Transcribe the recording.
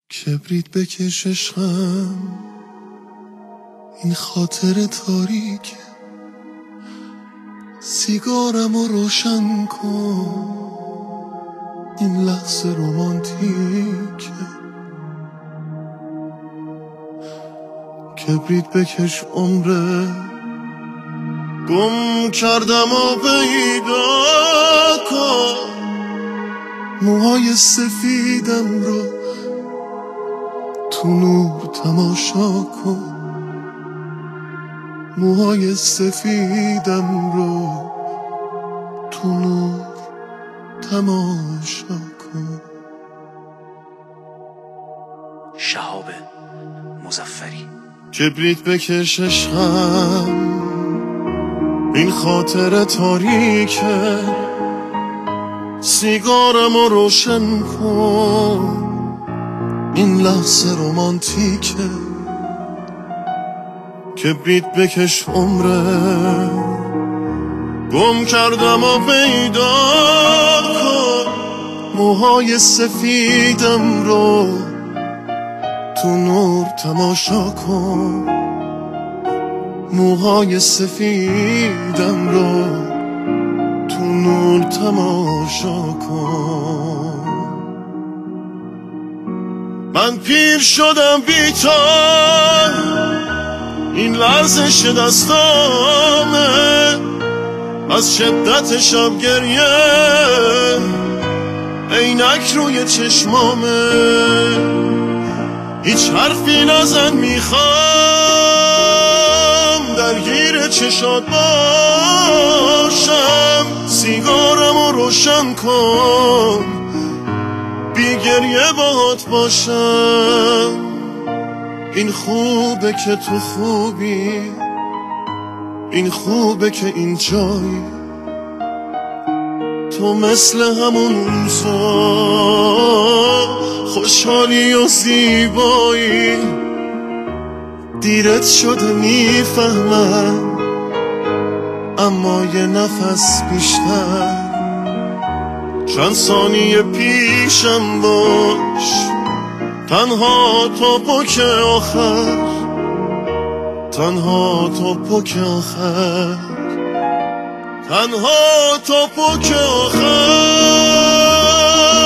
کبریت بکش عشقم، این خاطر تاریک، سیگارم رو روشن کن، این لحظه رومانتیک. کبریت بکش عمره، گم کردم و پیدا کن، موهای سفیدم رو تو نور تماشا کن، موهای سفیدم رو تو نور تماشا کن. شهاب مظفری. کبریت بکش عشقم، این خاطر تاریکه، سیگارم رو روشن کن، این لحظه رومانتیکه. کبریت بکش عمره، گم کردم و پیدا کن، موهای سفیدم رو تو نور تماشا کن، موهای سفیدم رو تو نور تماشا کن. من پیر شدم بی تو، این لرزش دستامه، از شدت شب گریه عینک روی چشمامه. هیچ حرفی نزن، میخوام درگیر چشات باشم، سیگارم رو روشن کن، بی گریه باهات باشم. این خوبه که تو خوبی، این خوبه که این جایی، تو مثل همون روزا خوشحالی و زیبایی. دیرت شده میفهمم، اما یه نفس بیشتر، چند ثانیه پیشم باش، تنها تا پک آخر، تنها تا پک آخر، تنها تا پک آخر.